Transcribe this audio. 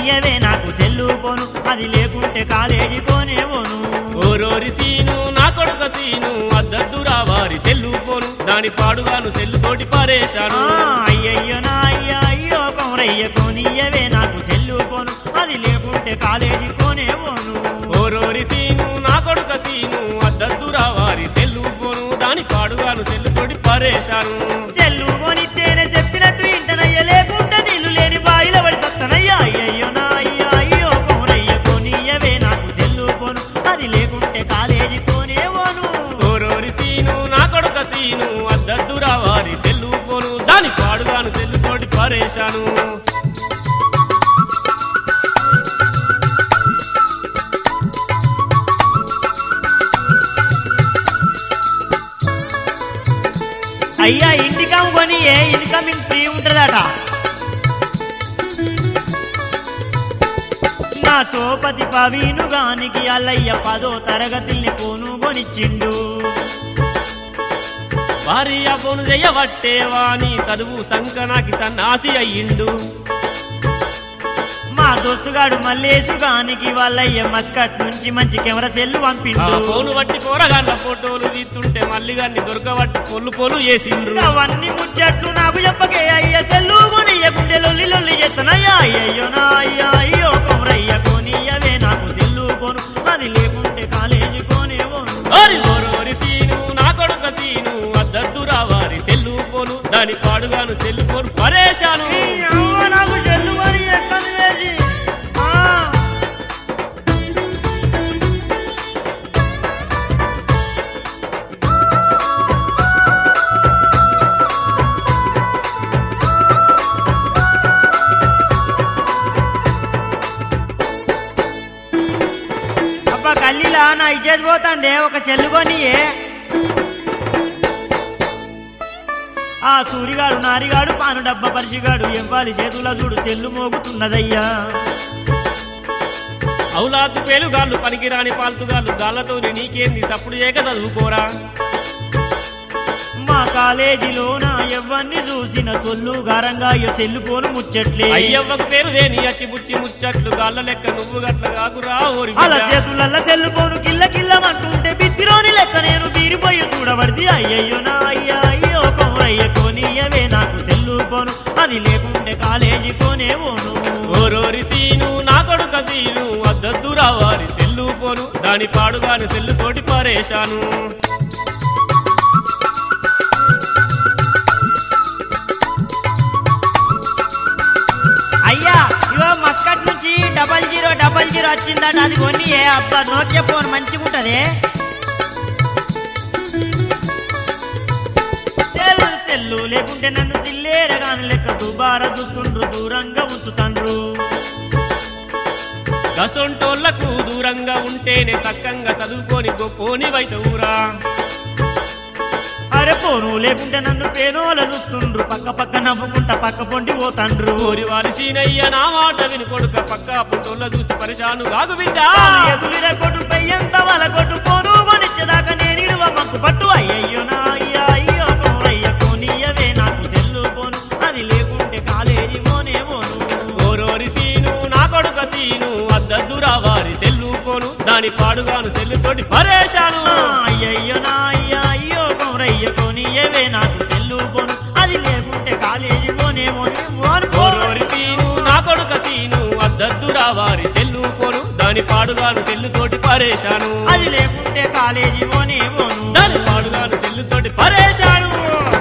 కొనియవే నాకు సెల్లు పోను అది లేకుంటే కాలేజీ పోనేవోను ఓరోరి సీను నా కొడుక సీను అద్దద్దురా వారి సెల్లు పోను దాని పాడుగాను సెల్లు తోటి పారేశాను అయ్యయ్యో నా అయ్యో కొమరయ్య కొనియవే నాకు సెల్లు పోను అది లేకుంటే కాలేజీ పోనేవోను ఓరోరి సీను నా కొడుక సీను అద్దద్దురా వారి సెల్లు పోను దాని పాడుగాను సెల్లు తోటి పారేశాను సెల్లు పోనిస్తేనే చెప్పినట్టు ఇంటనయ్య లేకుంటే నీళ్లు లేని బాయిల పడి తత్తనయ్యా అయ్యయ్యో నా అయ్యో కొమరయ్య కొనియవే నాకు సెల్లు పోను అది లేకుంటే కాలేజీ పోనేవోను ఓరోరి సీను నా కొడుక సీను అద్దద్దురా వారి సెల్లు పోను దాని పాడుగాను సెల్లు తోటి పారేశాను అయ్యా ఇంటికమ్ కొని ఇన్కమింగ్ ఫ్రీ ఉంటదట నా సోపతి పవీనుగానికి అల్లయ్య 10వ తరగతిని పోను కొనిచ్చిండు భార్య పోను చెయ్యబట్టేవాని చదువు సంకనాకి సన్నాసి అయ్యిండు మా దోస్తుగాడు మల్లేశుగానికి వాళ్ళయ్య మస్కట్ నుంచి మంచి కెమెరా సెల్లు పంపిండు ఫోను బట్టి పోరగాళ్ళ ఫోటోలు తీస్తుంటే మళ్ళీ గాన్ని దొరకబట్టి పొల్లు చేసిండ్రు అవన్నీ ముచ్చట్లు నాకు చెప్పకే అయ్య సెల్లు కొనియకుంటే లొల్లి లొల్లి చేస్తానయ్యా అయ్యయ్యో నా అయ్యో కొమరయ్య కొనియవే నాకు సెల్లు పోను అది లేకుంటే కాలేజీ పోనేవోను ఓరోరి సీను నా కొడుక సీను అద్దద్దురా వారి సెల్లు పోను దాని పాడుగాను సెల్లు ఫోన్ పరేశాను నాకు సెల్లు కొని ఎక్కడి చేసి అబ్బా కల్లీలా నా ఇజ్జత్ పోతాందే ఒక సెల్లు కొనియే ఆ సూరిగాడు నారిగాడు పాను డబ్బ పరిచిగాడు ఎంపాలి చేతుల చూడు సెల్లు మోగుతున్నదయ్యా అవులాదు పేలుగాళ్ళు పనికిరాని పాల్తుగాళ్ళు గాళ్ళతో నీకేంది సప్పుడు చేయక చదువుకోరా మా కాలేజీలోన ఎవ్వన్ని చూసిన సొల్లు గారంగా సెల్లు పోను ముచ్చట్లే అయ్యవ్వకు పేరు దేని అచ్చిబుచ్చి ముచ్చట్లు గాళ్ళ లెక్క నువ్వు గట్ల కాకురా ఓరి అలా చేతులల్ల సెల్లు పోను కిల్ల కిల్లమంటుంటే బిత్తిరోని లెక్క నేను బీరిపోయి చూడబడితే అయ్యయ్యో నా అయ్యో కొమరయ్య కొనియవే నాకు సెల్లు పోను అది లేకుంటే కాలేజీ పోనేవోను ఓరోరి సీను నా కొడుక సీను అద్దద్దురా వారి సెల్లు పోను దాని పాడుగాను సెల్లు తోటి పారేశాను అయ్యా ఇవో మస్కట్ నుంచి 0000 వచ్చిందట అది కొని అబ్బా నోకియా ఫోన్ మంచిగా ఉంటది సెల్లు లేకుంటే నన్ను చిల్లేరగాను లెక్క దుబారా చూస్తుండ్రు దూరంగా ఉంచుతండ్రు గసొంటోళ్లకు దూరంగా ఉంటేనే సక్కంగా చదువుకొని గొప్పోని వైతవురా అరే పోను లేకుంటే నన్ను పేనోల చూస్తుండ్రు పక్క నవ్వుకుంటా పక్క పొంటి పోతాండ్రు ఓరి వారి సీనయ్య నా మాట విని కొడుక పక్క పుట్టోళ్ళ చూసి పరిశాను గాగు బిడ్డ ఎదులిర కొట్టు పెయ్యంత వాళ్ళ కొట్టు పోను కొనిచ్చేదాకా నేను మక్కు పట్టు అయ్యయ్యో నా అయ్యో కొమరయ్య కొనియవే నాకు సెల్లు పోను అది లేకుంటే కాలేజీ పోనేవోను ఓరోరి సీను నా కొడుక సీను అద్దద్దురా వారి సెల్లు పోను దాని పాడుగాను సెల్లు తోటి పరేశాను అయ్యయ్యో నా అయ్యో కొమరయ్య కొనియవే నాకు సెల్లు పోను అది లేకుంటే కాలేజీ పోనేవోను ఓరోరి సీను నా కొడుక సీను అద్దద్దురా వారి సెల్లు పోను దాని పాడుగాను సెల్లు తోటి పరేశాను అది లేకుంటే కాలేజీ పోనేవోను దాని పాడుగాను సెల్లు తోటి పరేశాను